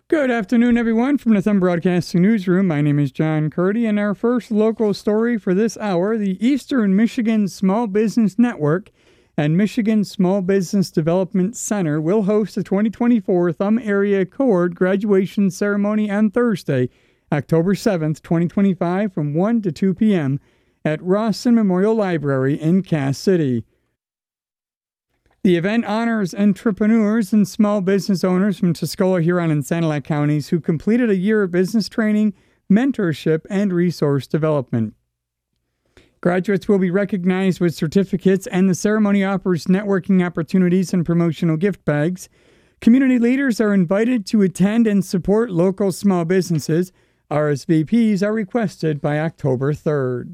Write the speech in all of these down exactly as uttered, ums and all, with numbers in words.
Good afternoon, everyone, from the Thumb Broadcasting Newsroom. My name is John Curdy, and our first local story for this hour, the Eastern Michigan Small Business Network and Michigan Small Business Development Center will host the twenty twenty-four Thumb Area Cohort Graduation Ceremony on Thursday, October seventh, twenty twenty-five, from one to two p.m. at Rawson Memorial Library in Cass City. The event honors entrepreneurs and small business owners from Tuscola, Huron, and Sanilac counties who completed a year of business training, mentorship, and resource development. Graduates will be recognized with certificates, and the ceremony offers networking opportunities and promotional gift bags. Community leaders are invited to attend and support local small businesses. R S V Ps are requested by October third.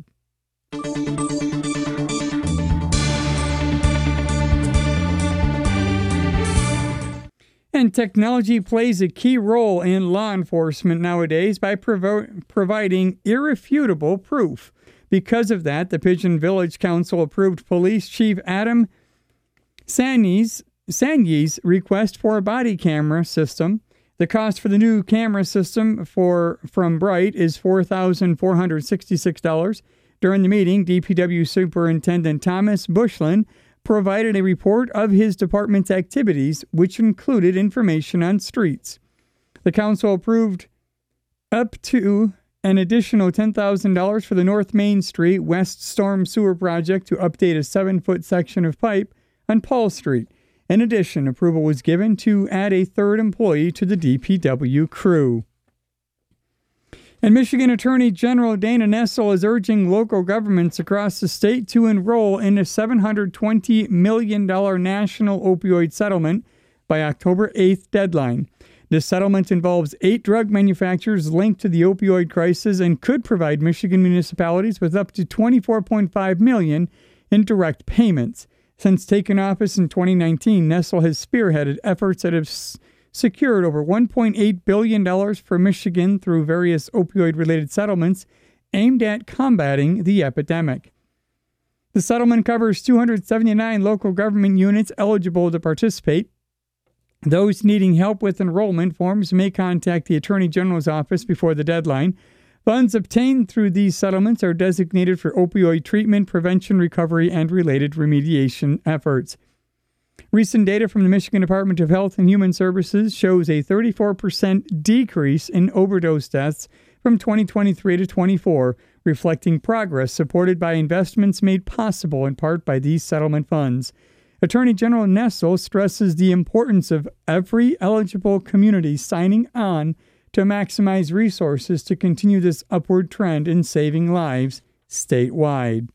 And technology plays a key role in law enforcement nowadays by provo- providing irrefutable proof. Because of that, the Pigeon Village Council approved Police Chief Adam Sanyi's, Sanyi's request for a body camera system. The cost for the new camera system for from Bright is four thousand four hundred sixty-six dollars. During the meeting, D P W Superintendent Thomas Bushland provided a report of his department's activities, which included information on streets. The council approved up to an additional ten thousand dollars for the North Main Street West Storm Sewer Project to update a seven-foot section of pipe on Paul Street. In addition, approval was given to add a third employee to the D P W crew. And Michigan Attorney General Dana Nessel is urging local governments across the state to enroll in a seven hundred twenty million dollars national opioid settlement by October eighth deadline. This settlement involves eight drug manufacturers linked to the opioid crisis and could provide Michigan municipalities with up to twenty-four point five million dollars in direct payments. Since taking office in twenty nineteen, Nessel has spearheaded efforts that have s- secured over one point eight billion dollars for Michigan through various opioid-related settlements aimed at combating the epidemic. The settlement covers two hundred seventy-nine local government units eligible to participate. Those needing help with enrollment forms may contact the Attorney General's office before the deadline. Funds obtained through these settlements are designated for opioid treatment, prevention, recovery, and related remediation efforts. Recent data from the Michigan Department of Health and Human Services shows a thirty-four percent decrease in overdose deaths from twenty twenty-three to twenty-four, reflecting progress supported by investments made possible in part by these settlement funds. Attorney General Nessel stresses the importance of every eligible community signing on to maximize resources to continue this upward trend in saving lives statewide.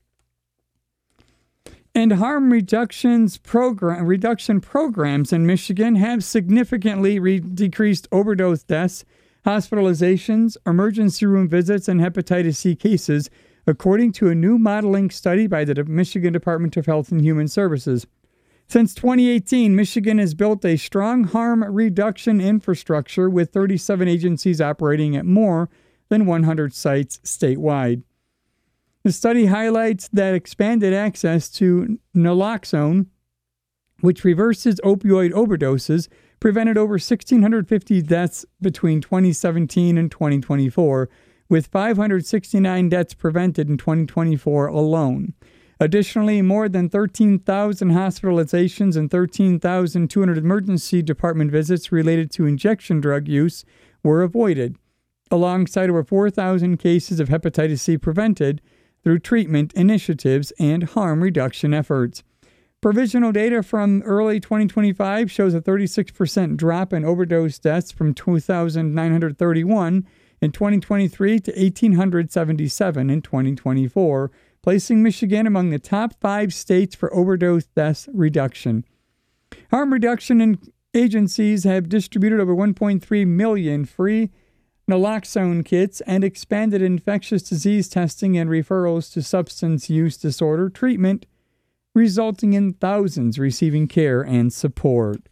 And harm reductions program, reduction programs in Michigan have significantly re- decreased overdose deaths, hospitalizations, emergency room visits, and hepatitis C cases, according to a new modeling study by the Michigan Department of Health and Human Services. Since twenty eighteen, Michigan has built a strong harm reduction infrastructure with thirty-seven agencies operating at more than one hundred sites statewide. The study highlights that expanded access to naloxone, which reverses opioid overdoses, prevented over one thousand six hundred fifty deaths between twenty seventeen and twenty twenty-four, with five hundred sixty-nine deaths prevented in twenty twenty-four alone. Additionally, more than thirteen thousand hospitalizations and thirteen thousand two hundred emergency department visits related to injection drug use were avoided, alongside over four thousand cases of hepatitis C prevented through treatment initiatives and harm reduction efforts. Provisional data from early twenty twenty-five shows a thirty-six percent drop in overdose deaths from two thousand nine hundred thirty-one in twenty twenty-three to one thousand eight hundred seventy-seven in twenty twenty-four, placing Michigan among the top five states for overdose deaths reduction. Harm reduction agencies have distributed over one point three million free naloxone kits and expanded infectious disease testing and referrals to substance use disorder treatment, resulting in thousands receiving care and support.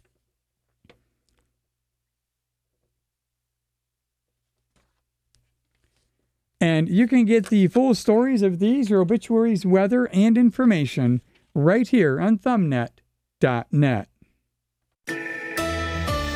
And you can get the full stories of these, your obituaries, weather, and information right here on thumbnet dot net.